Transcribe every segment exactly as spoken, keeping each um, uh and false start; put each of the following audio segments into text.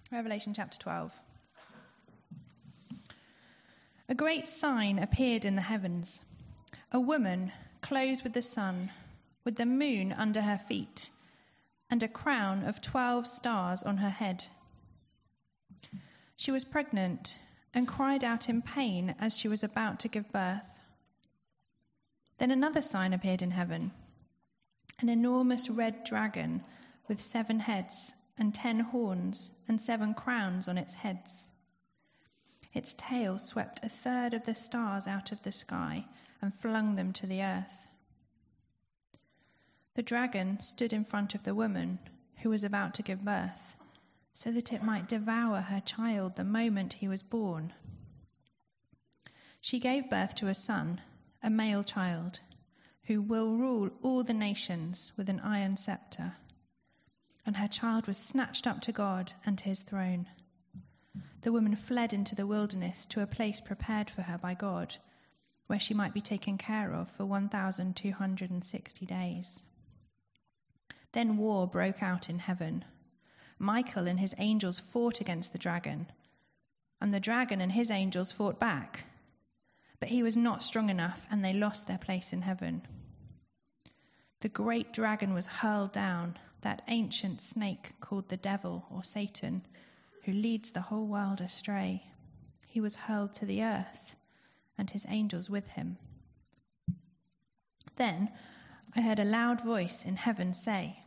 Revelation chapter twelve. A great sign appeared in the heavens. A woman clothed with the sun, with the moon under her feet, and a crown of twelve stars on her head. She was pregnant and cried out in pain as she was about to give birth. Then another sign appeared in heaven. An enormous red dragon with seven heads and ten horns and seven crowns on its heads. Its tail swept a third of the stars out of the sky and flung them to the earth. The dragon stood in front of the woman who was about to give birth, so that it might devour her child the moment he was born. She gave birth to a son, a male child, who will rule all the nations with an iron scepter. And her child was snatched up to God and to his throne. The woman fled into the wilderness to a place prepared for her by God, where she might be taken care of for one thousand two hundred sixty days. Then war broke out in heaven. Michael and his angels fought against the dragon, and the dragon and his angels fought back. But he was not strong enough, and they lost their place in heaven. The great dragon was hurled down, that ancient snake called the devil or Satan, who leads the whole world astray. He was hurled to the earth, and his angels with him. Then I heard a loud voice in heaven say,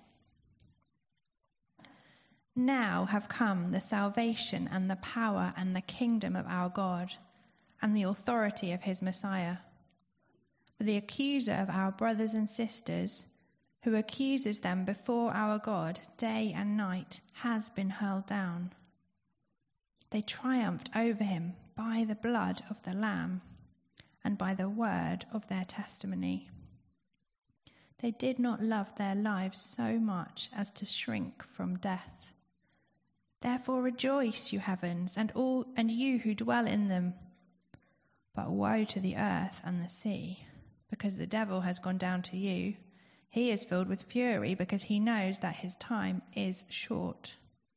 "Now have come the salvation and the power and the kingdom of our God, and the authority of his Messiah. For the accuser of our brothers and sisters, who accuses them before our God day and night, has been hurled down. They triumphed over him by the blood of the Lamb and by the word of their testimony. They did not love their lives so much as to shrink from death. Therefore rejoice, you heavens, and all and you who dwell in them. But woe to the earth and the sea, because the devil has gone down to you. He is filled with fury because he knows that his time is short."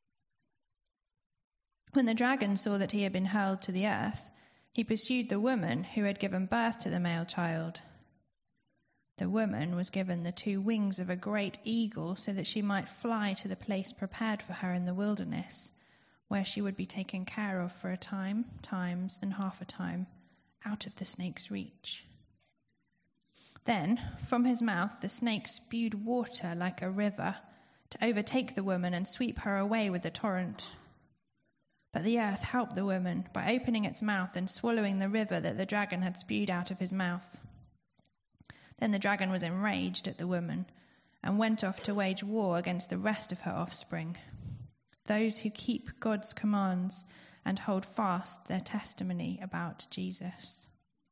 When the dragon saw that he had been hurled to the earth, he pursued the woman who had given birth to the male child. The woman was given the two wings of a great eagle so that she might fly to the place prepared for her in the wilderness, where she would be taken care of for a time, times, and half a time, out of the snake's reach. Then, from his mouth, the snake spewed water like a river to overtake the woman and sweep her away with the torrent. But the earth helped the woman by opening its mouth and swallowing the river that the dragon had spewed out of his mouth. Then the dragon was enraged at the woman and went off to wage war against the rest of her offspring, those who keep God's commands and hold fast their testimony about Jesus.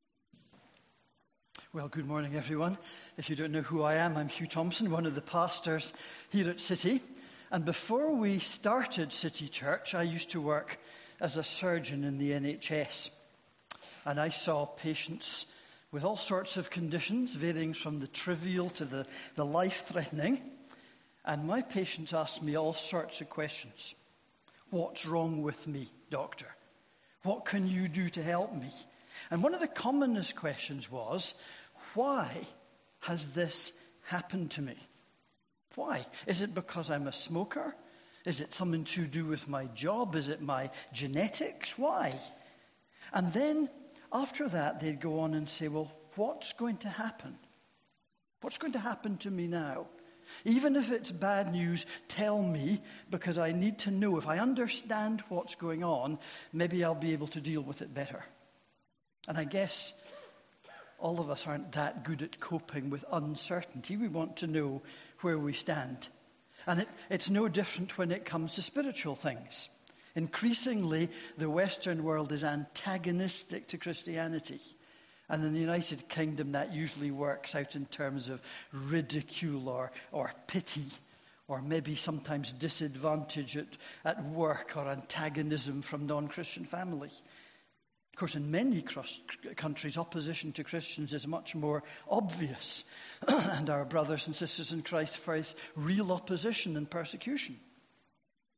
Well, good morning, everyone. If you don't know who I am, I'm Hugh Thompson, one of the pastors here at City. And before we started City Church, I used to work as a surgeon in the N H S. And I saw patients with all sorts of conditions, varying from the trivial to the, the life-threatening. And my patients asked me all sorts of questions. What's wrong with me, doctor? What can you do to help me? And one of the commonest questions was, why has this happened to me? Why? Is it because I'm a smoker? Is it something to do with my job? Is it my genetics? Why? And then after that, they'd go on and say, well, what's going to happen? What's going to happen to me now? Even if it's bad news, tell me, because I need to know. If I understand what's going on, maybe I'll be able to deal with it better. And I guess all of us aren't that good at coping with uncertainty. We want to know where we stand. And it, it's no different when it comes to spiritual things. Increasingly, the Western world is antagonistic to Christianity. And in the United Kingdom, that usually works out in terms of ridicule or, or pity, or maybe sometimes disadvantage at, at work or antagonism from non-Christian family. Of course, in many cross- countries, opposition to Christians is much more obvious. And our brothers and sisters in Christ face real opposition and persecution.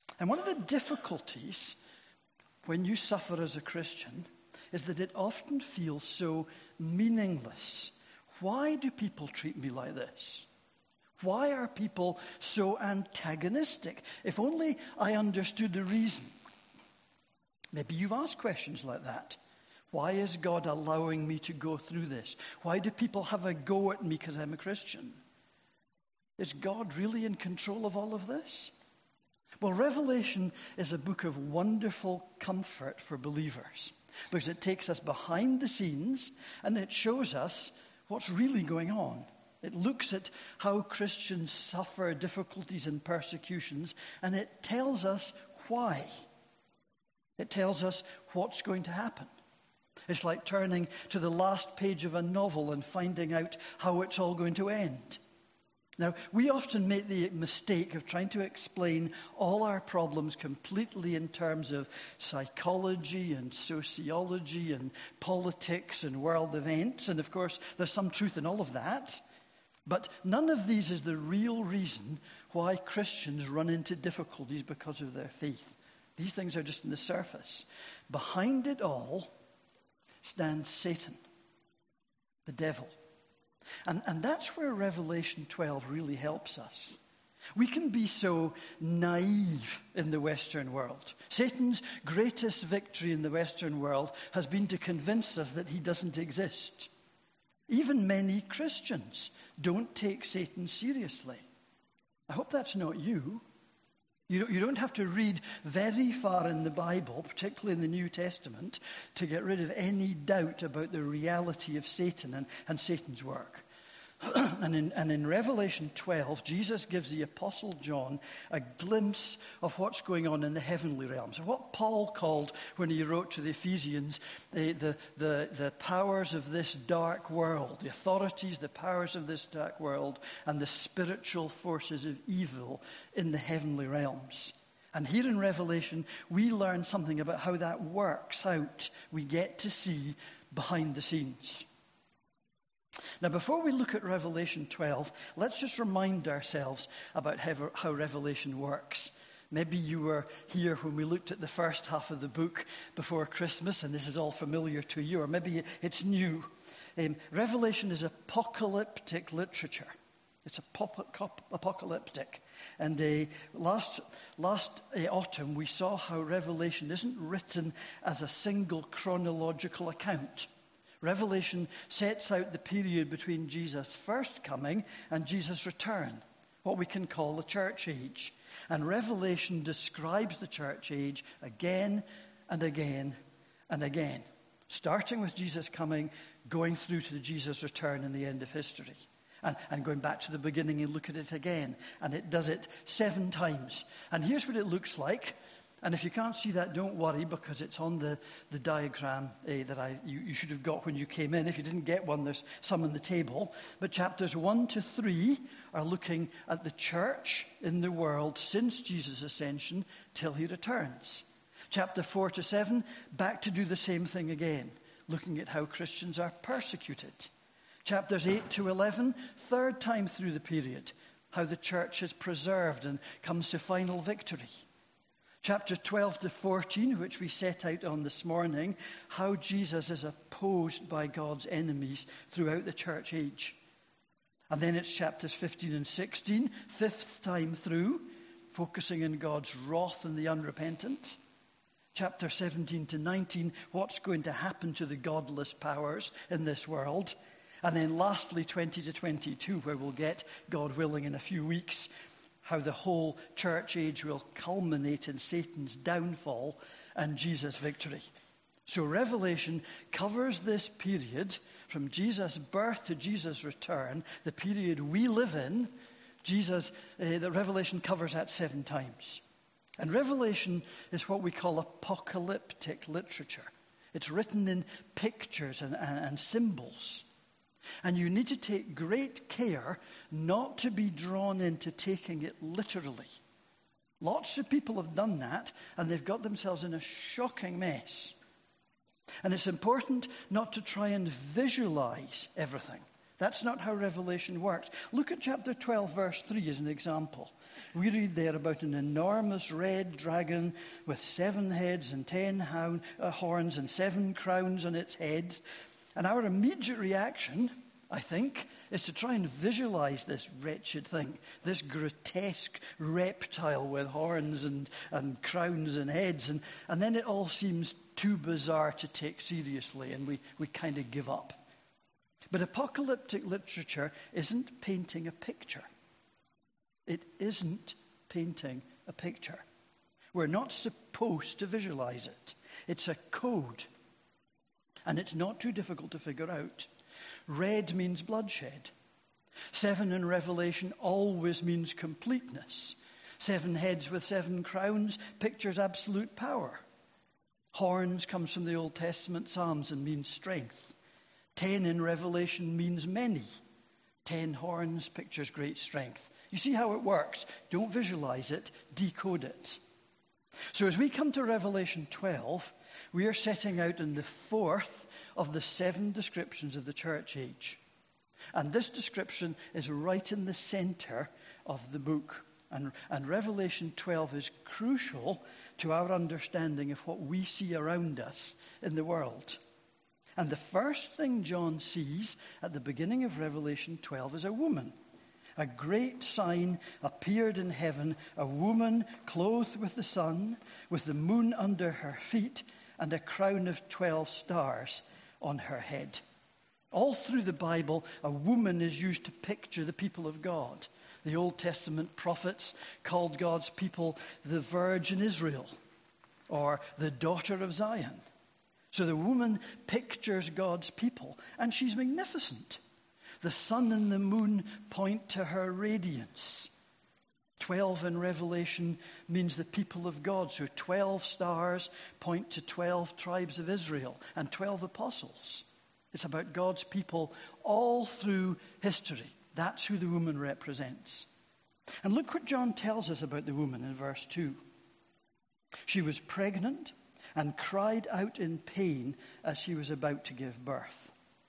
And one of the difficulties when you suffer as a Christian is that it often feels so meaningless. Why do people treat me like this? Why are people so antagonistic? If only I understood the reason. Maybe you've asked questions like that. Why is God allowing me to go through this? Why do people have a go at me because I'm a Christian? Is God really in control of all of this? Well, Revelation is a book of wonderful comfort for believers because it takes us behind the scenes and it shows us what's really going on. It looks at how Christians suffer difficulties and persecutions, and it tells us why. It tells us what's going to happen. It's like turning to the last page of a novel and finding out how it's all going to end. Now, we often make the mistake of trying to explain all our problems completely in terms of psychology and sociology and politics and world events. And of course, there's some truth in all of that. But none of these is the real reason why Christians run into difficulties because of their faith. These things are just on the surface. Behind it all stands Satan, the devil. And, and that's where Revelation twelve really helps us. We can be so naive in the Western world. Satan's greatest victory in the Western world has been to convince us that he doesn't exist. Even many Christians don't take Satan seriously. I hope that's not you. You don't, you don't have to read very far in the Bible, particularly in the New Testament, to get rid of any doubt about the reality of Satan and, and Satan's work. and, in, and in Revelation twelve, Jesus gives the Apostle John a glimpse of what's going on in the heavenly realms. What Paul called, when he wrote to the Ephesians, the, the, the, the powers of this dark world, the authorities, the powers of this dark world, and the spiritual forces of evil in the heavenly realms. And here in Revelation, we learn something about how that works out. We get to see behind the scenes. Now, before we look at Revelation twelve, let's just remind ourselves about how, how Revelation works. Maybe you were here when we looked at the first half of the book before Christmas, and this is all familiar to you, or maybe it's new. Um, Revelation is apocalyptic literature. It's apocalyptic. And uh, last last uh, autumn, we saw how Revelation isn't written as a single chronological account. Revelation sets out the period between Jesus' first coming and Jesus' return, what we can call the church age. And Revelation describes the church age again and again and again, starting with Jesus coming, going through to Jesus' return and the end of history. And, and going back to the beginning and look at it again. And it does it seven times. And here's what it looks like. And if you can't see that, don't worry, because it's on the, the diagram uh, that I you, you should have got when you came in. If you didn't get one, there's some on the table. But chapters one to three are looking at the church in the world since Jesus' ascension till he returns. Chapter four to seven, back to do the same thing again, looking at how Christians are persecuted. Chapters eight to eleven, third time through the period, how the church is preserved and comes to final victory. Chapter twelve to fourteen, which we set out on this morning, how Jesus is opposed by God's enemies throughout the church age. And then it's chapters fifteen and sixteen, fifth time through, focusing on God's wrath and the unrepentant. Chapter seventeen to nineteen, what's going to happen to the godless powers in this world. And then lastly, twenty to twenty-two, where we'll get, God willing, in a few weeks, how the whole church age will culminate in Satan's downfall and Jesus' victory. So Revelation covers this period from Jesus' birth to Jesus' return, the period we live in. Jesus, uh, the Revelation covers that seven times. And Revelation is what we call apocalyptic literature. It's written in pictures and, and, and symbols. And you need to take great care not to be drawn into taking it literally. Lots of people have done that, and they've got themselves in a shocking mess. And it's important not to try and visualize everything. That's not how Revelation works. Look at chapter twelve, verse three as an example. We read there about an enormous red dragon with seven heads and ten hound, uh, horns and seven crowns on its heads. And our immediate reaction, I think, is to try and visualize this wretched thing, this grotesque reptile with horns and, and crowns and heads. And, and then it all seems too bizarre to take seriously, and we, we kind of give up. But apocalyptic literature isn't painting a picture. It isn't painting a picture. We're not supposed to visualize it. It's a code. And it's not too difficult to figure out. Red means bloodshed. Seven in Revelation always means completeness. Seven heads with seven crowns pictures absolute power. Horns comes from the Old Testament Psalms and means strength. Ten in Revelation means many. Ten horns pictures great strength. You see how it works. Don't visualize it, decode it. So as we come to Revelation twelve, we are setting out in the fourth of the seven descriptions of the church age. And this description is right in the center of the book. And, and Revelation twelve is crucial to our understanding of what we see around us in the world. And the first thing John sees at the beginning of Revelation twelve is a woman. A great sign appeared in heaven, a woman clothed with the sun, with the moon under her feet, and a crown of twelve stars on her head. All through the Bible, a woman is used to picture the people of God. The Old Testament prophets called God's people the Virgin Israel, or the daughter of Zion. So the woman pictures God's people, and she's magnificent. The sun and the moon point to her radiance. Twelve in Revelation means the people of God. So twelve stars point to twelve tribes of Israel and twelve apostles. It's about God's people all through history. That's who the woman represents. And look what John tells us about the woman in verse two. She was pregnant and cried out in pain as she was about to give birth.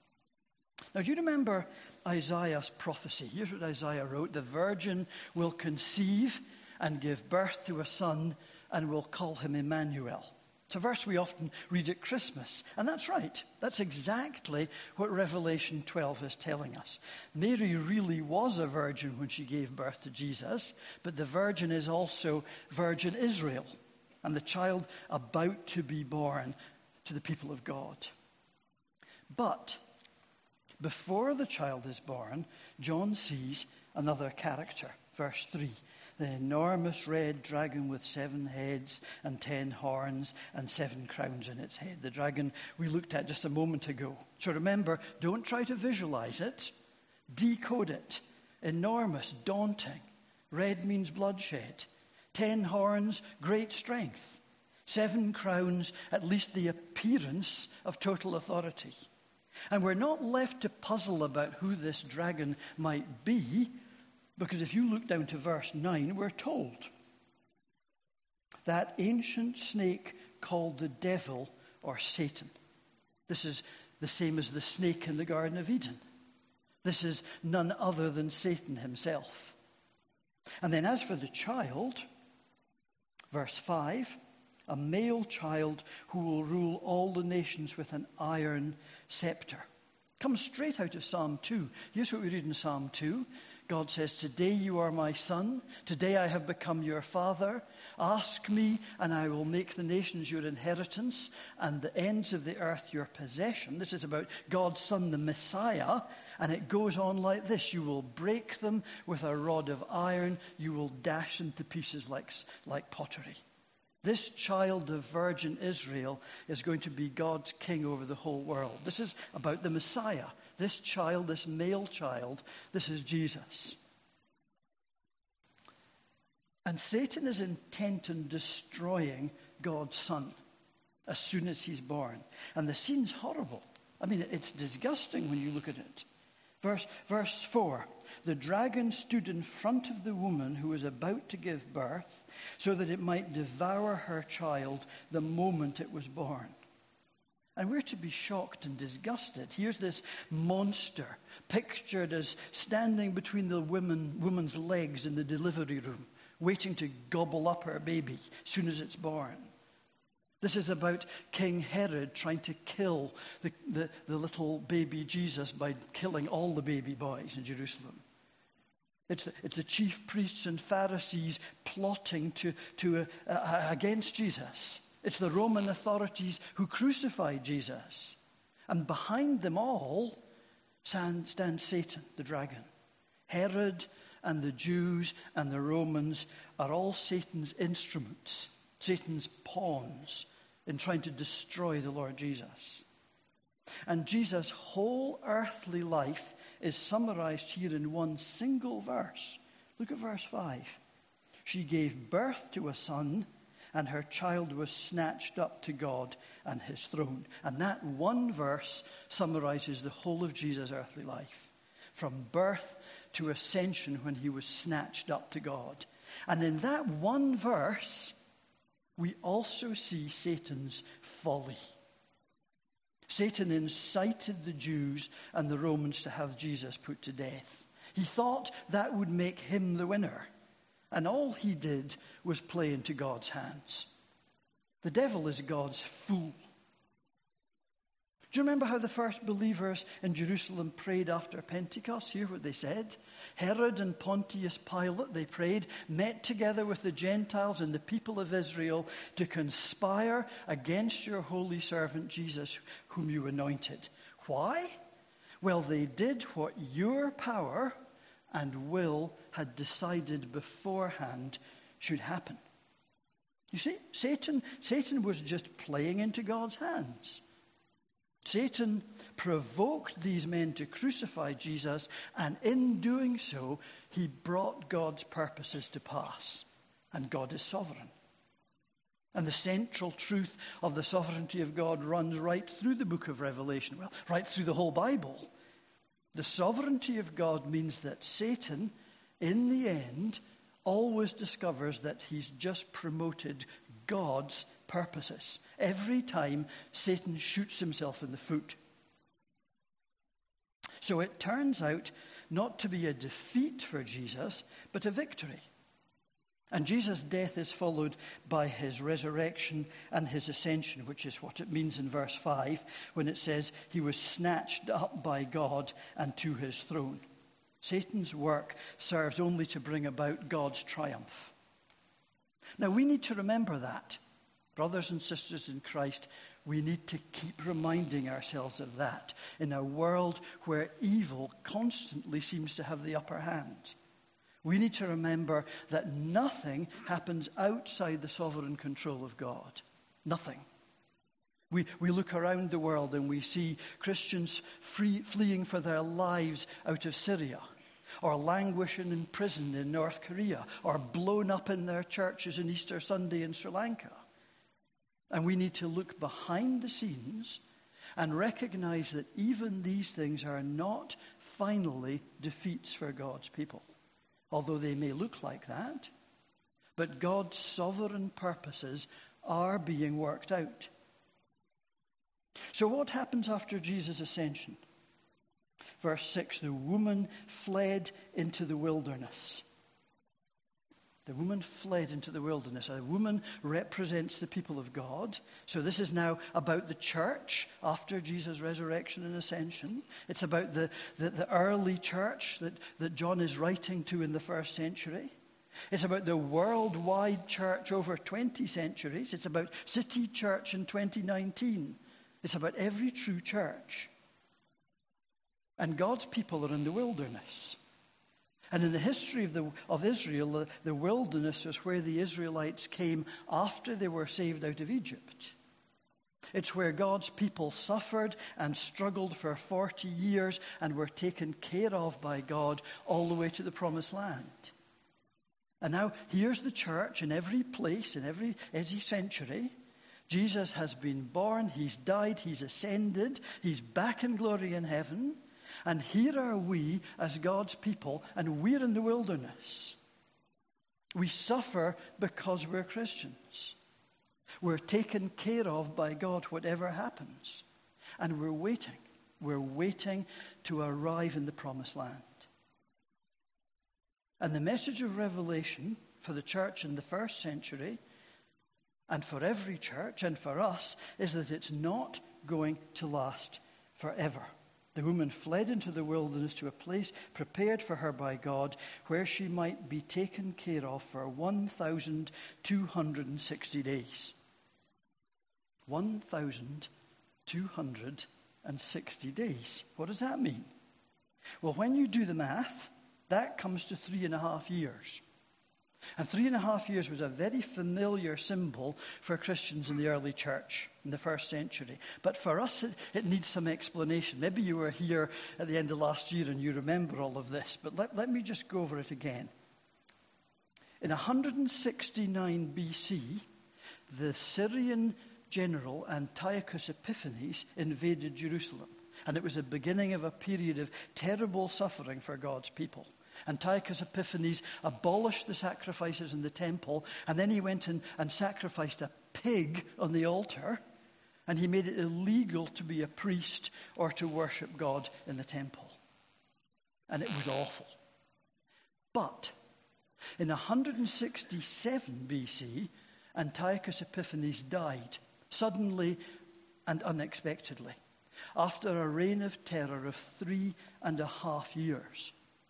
Now, do you remember Isaiah's prophecy? Here's what Isaiah wrote. The virgin will conceive and give birth to a son and will call him Emmanuel. It's a verse we often read at Christmas. And that's right. That's exactly what Revelation twelve is telling us. Mary really was a virgin when she gave birth to Jesus, but the virgin is also Virgin Israel, and the child about to be born to the people of God. But before the child is born, John sees another character. Verse three, the enormous red dragon with seven heads and ten horns and seven crowns in its head. The dragon we looked at just a moment ago. So remember, don't try to visualize it. Decode it. Enormous, daunting. Red means bloodshed. Ten horns, great strength. Seven crowns, at least the appearance of total authority. And we're not left to puzzle about who this dragon might be, because if you look down to verse nine, we're told that ancient snake called the devil or Satan. This is the same as the snake in the Garden of Eden. This is none other than Satan himself. And then as for the child, verse five, a male child who will rule all the nations with an iron scepter. Comes straight out of Psalm two. Here's what we read in Psalm two. God says, today you are my son. Today I have become your father. Ask me and I will make the nations your inheritance and the ends of the earth your possession. This is about God's son, the Messiah. And it goes on like this. You will break them with a rod of iron. You will dash them to pieces like, like pottery. This child of Virgin Israel is going to be God's king over the whole world. This is about the Messiah. This child, this male child, this is Jesus. And Satan is intent on destroying God's son as soon as he's born. And the scene's horrible. I mean, it's disgusting when you look at it. Verse, verse four, the dragon stood in front of the woman who was about to give birth so that it might devour her child the moment it was born. And we're to be shocked and disgusted. Here's this monster pictured as standing between the woman, woman's legs in the delivery room, waiting to gobble up her baby as soon as it's born. This is about King Herod trying to kill the, the, the little baby Jesus by killing all the baby boys in Jerusalem. It's the, it's the chief priests and Pharisees plotting to, to, uh, uh, against Jesus. It's the Roman authorities who crucified Jesus. And behind them all stands Satan, the dragon. Herod and the Jews and the Romans are all Satan's instruments, Satan's pawns in trying to destroy the Lord Jesus. And Jesus' whole earthly life is summarized here in one single verse. Look at verse five. She gave birth to a son, and her child was snatched up to God and his throne. And that one verse summarizes the whole of Jesus' earthly life. From birth to ascension when he was snatched up to God. And in that one verse, we also see Satan's folly. Satan incited the Jews and the Romans to have Jesus put to death. He thought that would make him the winner. And all he did was play into God's hands. The devil is God's fool. Do you remember how the first believers in Jerusalem prayed after Pentecost? Hear what they said. Herod and Pontius Pilate, they prayed, met together with the Gentiles and the people of Israel to conspire against your holy servant Jesus, whom you anointed. Why? Well, they did what your power and will had decided beforehand should happen. You see, Satan, Satan was just playing into God's hands. Satan provoked these men to crucify Jesus, and in doing so, he brought God's purposes to pass. And God is sovereign. And the central truth of the sovereignty of God runs right through the book of Revelation, well, right through the whole Bible. The sovereignty of God means that Satan, in the end, always discovers that he's just promoted God's purposes. Every time Satan shoots himself in the foot. So it turns out not to be a defeat for Jesus, but a victory. And Jesus' death is followed by his resurrection and his ascension, which is what it means in verse five when it says he was snatched up by God and to his throne. Satan's work serves only to bring about God's triumph. Now we need to remember that. Brothers and sisters in Christ, we need to keep reminding ourselves of that in a world where evil constantly seems to have the upper hand. We need to remember that nothing happens outside the sovereign control of God. Nothing. We, we look around the world and we see Christians free, fleeing for their lives out of Syria, or languishing in prison in North Korea, or blown up in their churches on Easter Sunday in Sri Lanka. And we need to look behind the scenes and recognize that even these things are not finally defeats for God's people. Although they may look like that, but God's sovereign purposes are being worked out. So what happens after Jesus' ascension? Verse six, the woman fled into the wilderness. The woman fled into the wilderness. A woman represents the people of God. So this is now about the church after Jesus' resurrection and ascension. It's about the, the, the early church that, that John is writing to in the first century. It's about the worldwide church over twenty centuries. It's about City Church in twenty nineteen. It's about every true church. And God's people are in the wilderness. And in the history of, the, of Israel, the, the wilderness is where the Israelites came after they were saved out of Egypt. It's where God's people suffered and struggled for forty years and were taken care of by God all the way to the promised land. And now here's the church in every place, in every, every century. Jesus has been born, he's died, he's ascended, he's back in glory in heaven. And here are we as God's people, and we're in the wilderness. We suffer because we're Christians. We're taken care of by God, whatever happens. And we're waiting. We're waiting to arrive in the promised land. And the message of Revelation for the church in the first century, and for every church and for us, is that it's not going to last forever. The woman fled into the wilderness to a place prepared for her by God, where she might be taken care of for one thousand two hundred sixty days. one thousand two hundred sixty days. What does that mean? Well, when you do the math, that comes to three and a half years. And three and a half years was a very familiar symbol for Christians in the early church in the first century. But for us, it, it needs some explanation. Maybe you were here at the end of last year and you remember all of this. But let, let me just go over it again. In one hundred sixty-nine B C, the Syrian general Antiochus Epiphanes invaded Jerusalem. And it was the beginning of a period of terrible suffering for God's people. Antiochus Epiphanes abolished the sacrifices in the temple, and then he went in and sacrificed a pig on the altar, and he made it illegal to be a priest or to worship God in the temple. And it was awful. But in one hundred sixty-seven B C, Antiochus Epiphanes died, suddenly and unexpectedly, after a reign of terror of three and a half years.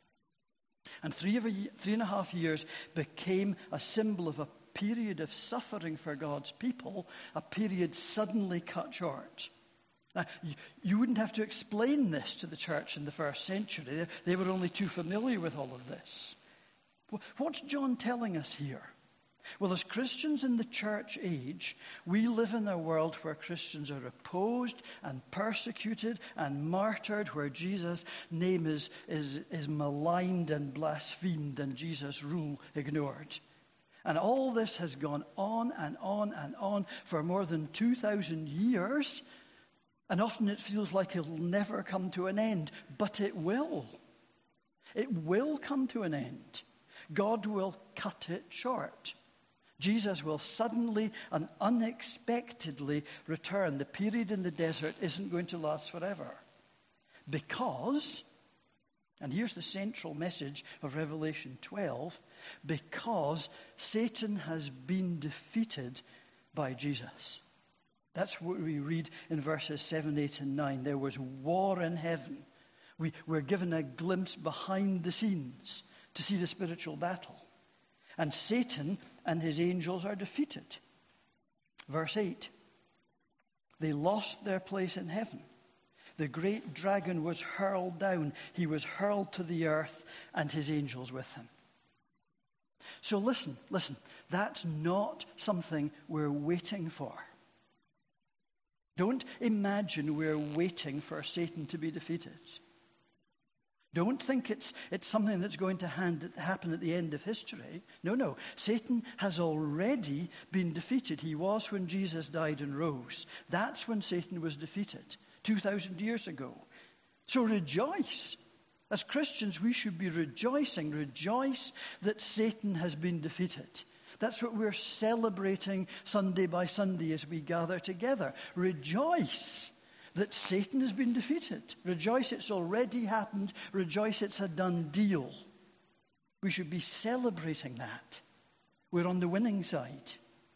And three, of a, three and a half years became a symbol of a period of suffering for God's people, a period suddenly cut short. Now, you, you wouldn't have to explain this to the church in the first century. They, they were only too familiar with all of this. What's John telling us here? Well, as Christians in the church age, we live in a world where Christians are opposed and persecuted and martyred, where Jesus' name is, is, is maligned and blasphemed and Jesus' rule ignored. And all this has gone on and on and on for more than two thousand years, and often it feels like it'll never come to an end, but it will. It will come to an end. God will cut it short. Jesus will suddenly and unexpectedly return. The period in the desert isn't going to last forever. Because, and here's the central message of Revelation twelve, because Satan has been defeated by Jesus. That's what we read in verses seven, eight, and nine. There was war in heaven. We were given a glimpse behind the scenes to see the spiritual battle. And Satan and his angels are defeated. Verse eight. They lost their place in heaven. The great dragon was hurled down. He was hurled to the earth, and his angels with him. So listen, listen. That's not something we're waiting for. Don't imagine we're waiting for Satan to be defeated. Don't think it's it's something that's going to hand, happen at the end of history. No, no. Satan has already been defeated. He was when Jesus died and rose. That's when Satan was defeated, two thousand years ago. So rejoice. As Christians, we should be rejoicing. Rejoice that Satan has been defeated. That's what we're celebrating Sunday by Sunday as we gather together. Rejoice that Satan has been defeated. Rejoice it's already happened. Rejoice it's a done deal. We should be celebrating that. We're on the winning side.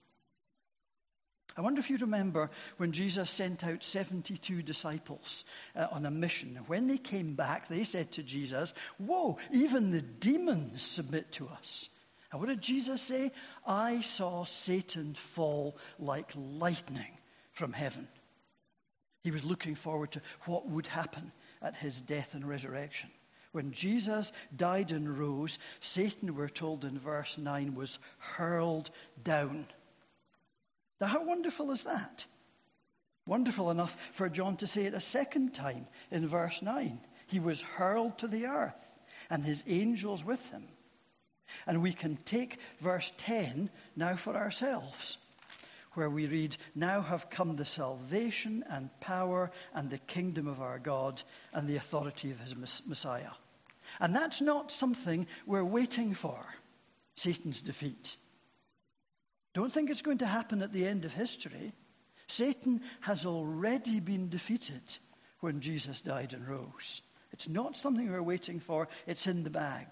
I wonder if you remember when Jesus sent out seventy-two disciples uh, on a mission. When they came back, they said to Jesus, "Whoa, even the demons submit to us." And what did Jesus say? "I saw Satan fall like lightning from heaven." He was looking forward to what would happen at his death and resurrection. When Jesus died and rose, Satan, we're told in verse nine, was hurled down. Now, how wonderful is that? Wonderful enough for John to say it a second time in verse nine. He was hurled to the earth, and his angels with him. And we can take verse ten now for ourselves, where we read, "Now have come the salvation and power and the kingdom of our God and the authority of his Messiah." And that's not something we're waiting for, Satan's defeat. Don't think it's going to happen at the end of history. Satan has already been defeated when Jesus died and rose. It's not something we're waiting for. It's in the bag.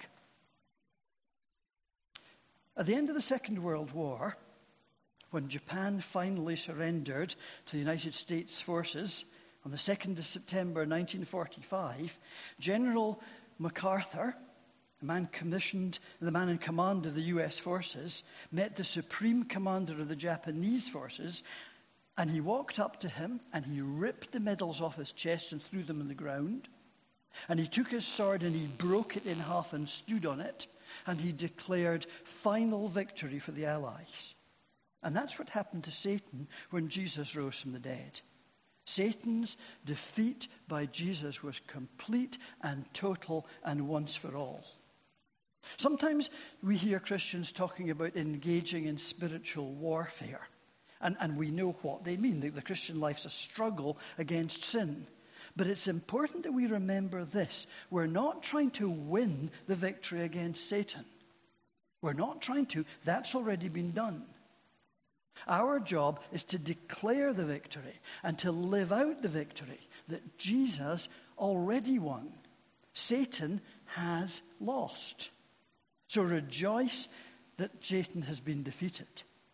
At the end of the Second World War, when Japan finally surrendered to the United States forces on the second of September nineteen forty-five, General MacArthur, the man commissioned, the man in command of the U S forces, met the supreme commander of the Japanese forces, and he walked up to him and he ripped the medals off his chest and threw them on the ground. And he took his sword and he broke it in half and stood on it, and he declared final victory for the Allies. And that's what happened to Satan when Jesus rose from the dead. Satan's defeat by Jesus was complete and total and once for all. Sometimes we hear Christians talking about engaging in spiritual warfare. And, and we know what they mean. The, the Christian life's a struggle against sin. But it's important that we remember this. We're not trying to win the victory against Satan. We're not trying to. That's already been done. Our job is to declare the victory and to live out the victory that Jesus already won. Satan has lost. So rejoice that Satan has been defeated.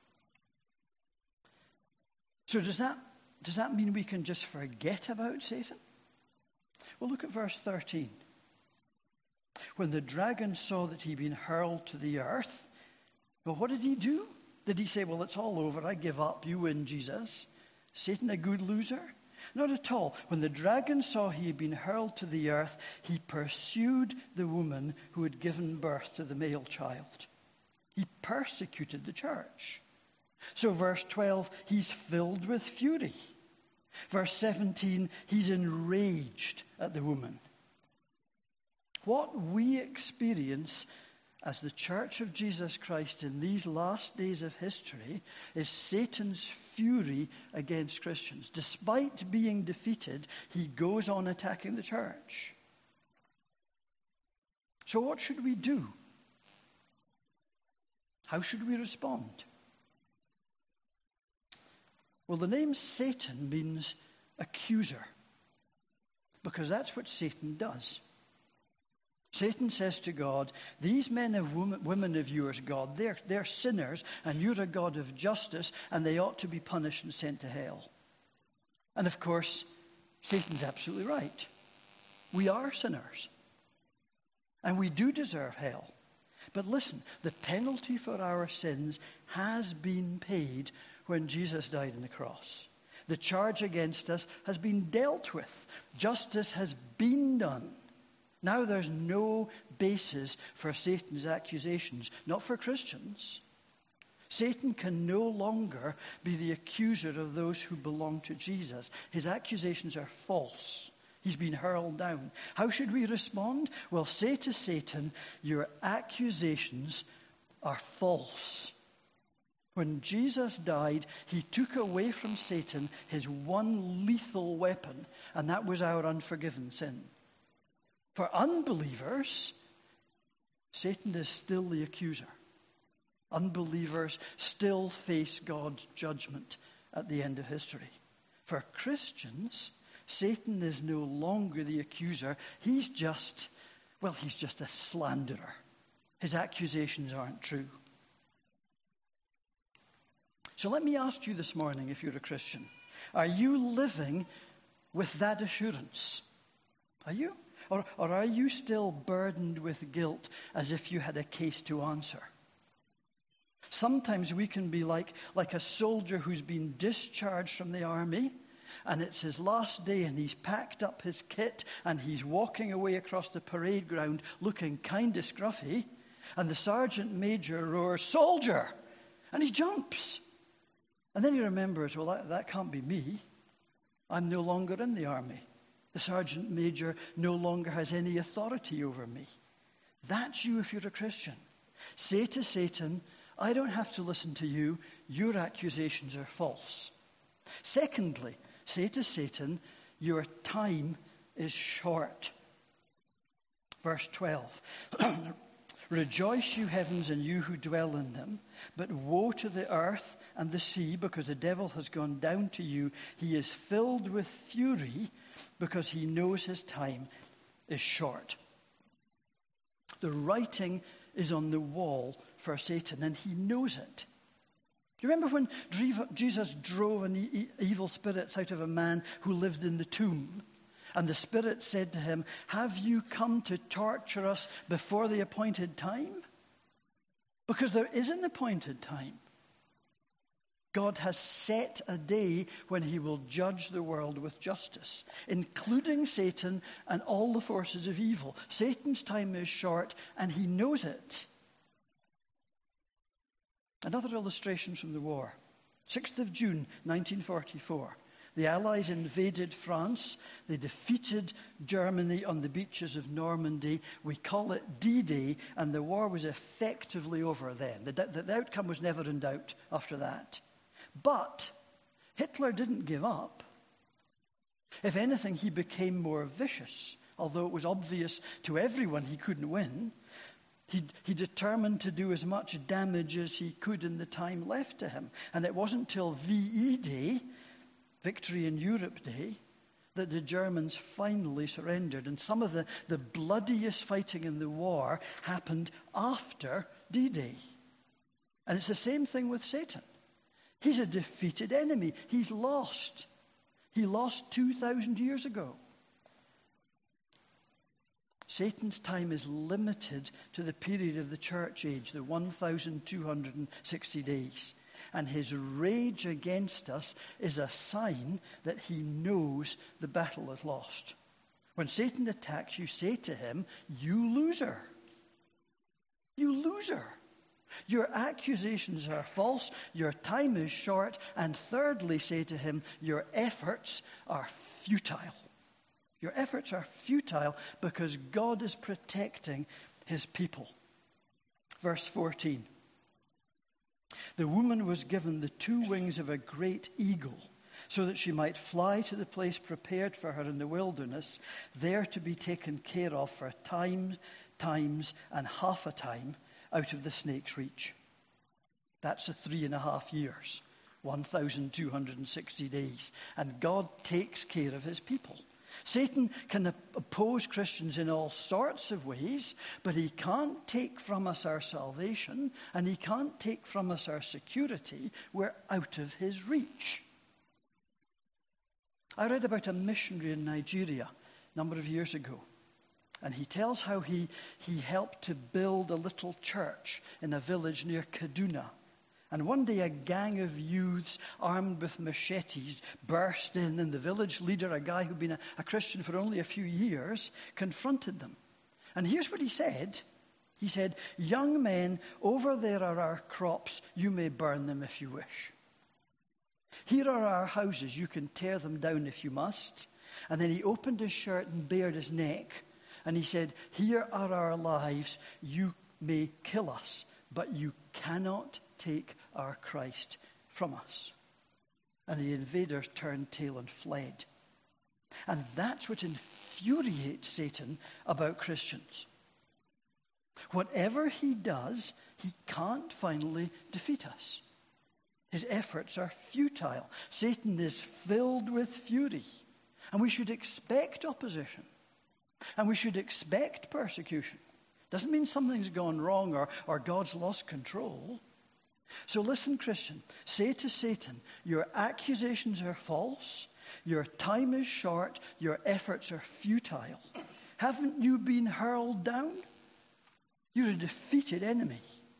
So does that, does that mean we can just forget about Satan? Well, look at verse thirteen. When the dragon saw that he'd been hurled to the earth, well, what did he do? Did he say, well, it's all over, I give up, you win, Jesus? Satan a good loser? Not at all. When the dragon saw he had been hurled to the earth, he pursued the woman who had given birth to the male child. He persecuted the church. So verse twelve, he's filled with fury. Verse seventeen, he's enraged at the woman. What we experience as the Church of Jesus Christ in these last days of history is Satan's fury against Christians. Despite being defeated, he goes on attacking the church. So what should we do? How should we respond? Well, the name Satan means accuser, because that's what Satan does. Satan says to God, these men and women of yours, God, they're, they're sinners, and you're a God of justice, and they ought to be punished and sent to hell. And of course, Satan's absolutely right. We are sinners, and we do deserve hell. But listen, the penalty for our sins has been paid when Jesus died on the cross. The charge against us has been dealt with. Justice has been done. Now there's no basis for Satan's accusations, not for Christians. Satan can no longer be the accuser of those who belong to Jesus. His accusations are false. He's been hurled down. How should we respond? Well, say to Satan, your accusations are false. When Jesus died, he took away from Satan his one lethal weapon, and that was our unforgiven sin. For unbelievers, Satan is still the accuser. Unbelievers still face God's judgment at the end of history. For Christians, Satan is no longer the accuser. He's just, well, he's just a slanderer. His accusations aren't true. So let me ask you this morning, if you're a Christian, are you living with that assurance? Are you? Or, or are you still burdened with guilt as if you had a case to answer? Sometimes we can be like, like a soldier who's been discharged from the army, and it's his last day, and he's packed up his kit, and he's walking away across the parade ground looking kind of scruffy, and the sergeant major roars, "Soldier!" And he jumps. And then he remembers, well, that, that can't be me. I'm no longer in the army. The sergeant major no longer has any authority over me. That's you if you're a Christian. Say to Satan, I don't have to listen to you. Your accusations are false. Secondly, say to Satan, your time is short. Verse twelve. Rejoice, you heavens, and you who dwell in them. But woe to the earth and the sea, because the devil has gone down to you. He is filled with fury, because he knows his time is short. The writing is on the wall for Satan, and he knows it. Do you remember when Jesus drove an e- evil spirits out of a man who lived in the tomb? And the spirit said to him, have you come to torture us before the appointed time? Because there is an appointed time. God has set a day when he will judge the world with justice, including Satan and all the forces of evil. Satan's time is short, and he knows it. Another illustration from the war. sixth of June, nineteen forty-four. The Allies invaded France. They defeated Germany on the beaches of Normandy. We call it D-Day, and the war was effectively over then. The, the, the outcome was never in doubt after that. But Hitler didn't give up. If anything, he became more vicious, although it was obvious to everyone he couldn't win. He, he determined to do as much damage as he could in the time left to him. And it wasn't till V E Day, Victory in Europe Day, that the Germans finally surrendered. And some of the, the bloodiest fighting in the war happened after D-Day. And it's the same thing with Satan. He's a defeated enemy. He's lost. He lost two thousand years ago. Satan's time is limited to the period of the church age, the one thousand two hundred sixty days. And his rage against us is a sign that he knows the battle is lost. When Satan attacks, you say to him, you loser. You loser. Your accusations are false, your time is short, and thirdly, say to him, your efforts are futile. Your efforts are futile because God is protecting his people. Verse fourteen. The woman was given the two wings of a great eagle, so that she might fly to the place prepared for her in the wilderness, there to be taken care of for times, times, and half a time out of the snake's reach. That's the three and a half years, one thousand two hundred sixty days. And God takes care of his people. Satan can oppose Christians in all sorts of ways, but he can't take from us our salvation, and he can't take from us our security. We're out of his reach. I read about a missionary in Nigeria a number of years ago, and he tells how he, he helped to build a little church in a village near Kaduna. And one day a gang of youths armed with machetes burst in, and the village leader, a guy who'd been a, a Christian for only a few years, confronted them. And here's what he said. He said, young men, over there are our crops. You may burn them if you wish. Here are our houses. You can tear them down if you must. And then he opened his shirt and bared his neck. And he said, here are our lives. You may kill us, but you cannot take our Christ from us. And the invaders turned tail and fled. And that's what infuriates Satan about Christians. Whatever he does, he can't finally defeat us. His efforts are futile. Satan is filled with fury. And we should expect opposition. And we should expect persecution. Doesn't mean something's gone wrong or, or God's lost control. So listen, Christian, say to Satan, your accusations are false, your time is short, your efforts are futile. Haven't you been hurled down? You're a defeated enemy.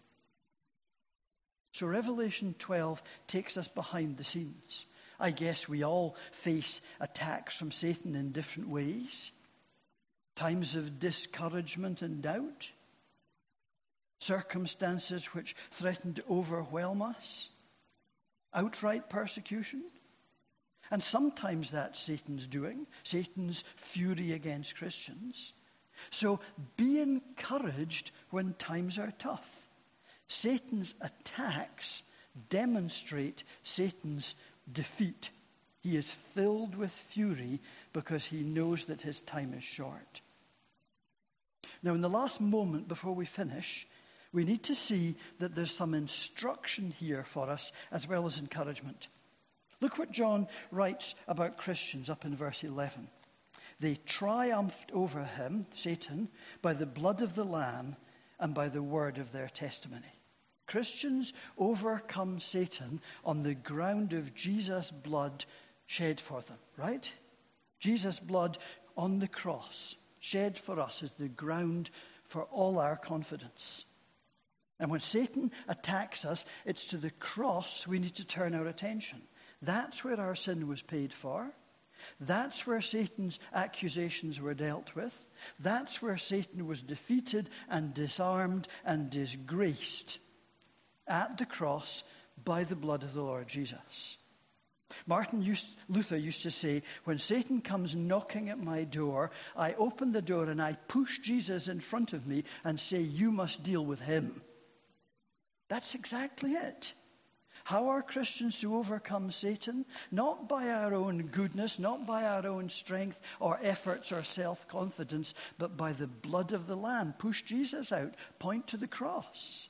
So Revelation twelve takes us behind the scenes. I guess we all face attacks from Satan in different ways. Times of discouragement and doubt. Circumstances which threaten to overwhelm us. Outright persecution. And sometimes that's Satan's doing. Satan's fury against Christians. So be encouraged when times are tough. Satan's attacks demonstrate Satan's defeat. He is filled with fury because he knows that his time is short. Now, in the last moment before we finish, we need to see that there's some instruction here for us as well as encouragement. Look what John writes about Christians up in verse eleven. They triumphed over him, Satan, by the blood of the Lamb and by the word of their testimony. Christians overcome Satan on the ground of Jesus' blood shed for them, right? Jesus' blood on the cross shed for us is the ground for all our confidence. And when Satan attacks us, it's to the cross we need to turn our attention. That's where our sin was paid for. That's where Satan's accusations were dealt with. That's where Satan was defeated and disarmed and disgraced at the cross by the blood of the Lord Jesus. Martin used, Luther used to say, when Satan comes knocking at my door, I open the door and I push Jesus in front of me and say, you must deal with him. That's exactly it. How are Christians to overcome Satan? Not by our own goodness, not by our own strength or efforts or self-confidence, but by the blood of the Lamb. Push Jesus out. Point to the cross.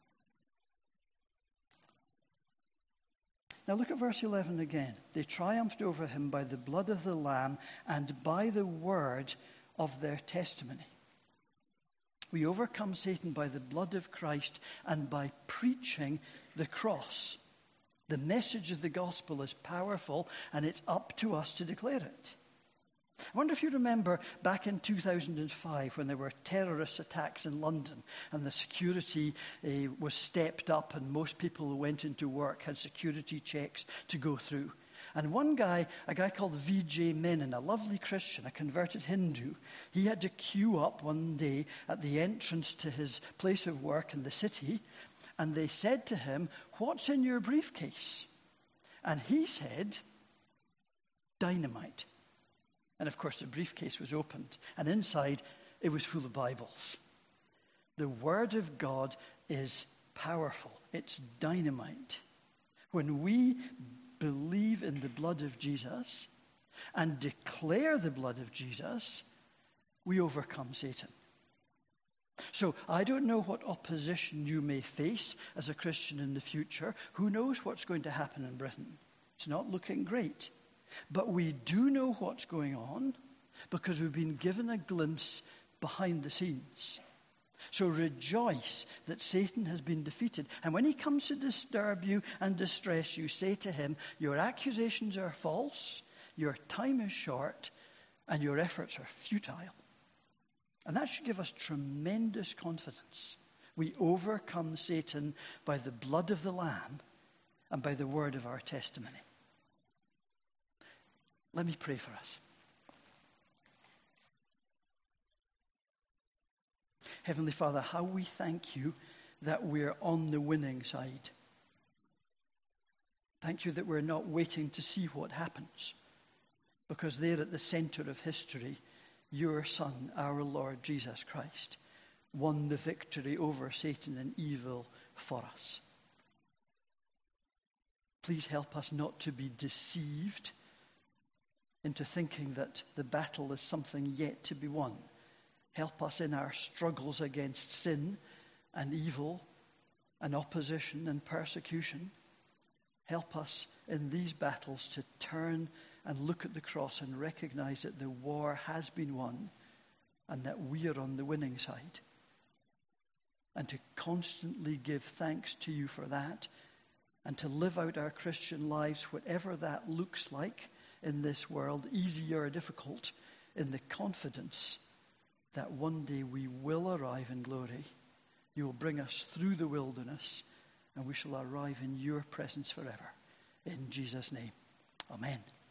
Now look at verse eleven again. They triumphed over him by the blood of the Lamb and by the word of their testimony. We overcome Satan by the blood of Christ and by preaching the cross. The message of the gospel is powerful, and it's up to us to declare it. I wonder if you remember back in two thousand five when there were terrorist attacks in London and the security uh, was stepped up and most people who went into work had security checks to go through. And one guy, a guy called V J Menon, a lovely Christian, a converted Hindu, he had to queue up one day at the entrance to his place of work in the city, and they said to him, what's in your briefcase? And he said, dynamite. And of course the briefcase was opened, and inside it was full of Bibles. The Word of God is powerful. It's dynamite. When we believe in the blood of Jesus and declare the blood of Jesus, we overcome Satan. So I don't know what opposition you may face as a Christian in the future. Who knows what's going to happen in Britain? It's not looking great. But we do know what's going on because we've been given a glimpse behind the scenes. So rejoice that Satan has been defeated. And when he comes to disturb you and distress you, say to him, your accusations are false, your time is short, and your efforts are futile. And that should give us tremendous confidence. We overcome Satan by the blood of the Lamb and by the word of our testimony. Let me pray for us. Heavenly Father, how we thank you that we're on the winning side. Thank you that we're not waiting to see what happens, because there at the center of history, your Son, our Lord Jesus Christ, won the victory over Satan and evil for us. Please help us not to be deceived into thinking that the battle is something yet to be won. Help us in our struggles against sin and evil and opposition and persecution. Help us in these battles to turn and look at the cross and recognize that the war has been won and that we are on the winning side. And to constantly give thanks to you for that and to live out our Christian lives, whatever that looks like in this world, easy or difficult, in the confidence that one day we will arrive in glory. You will bring us through the wilderness and we shall arrive in your presence forever. In Jesus' name, amen.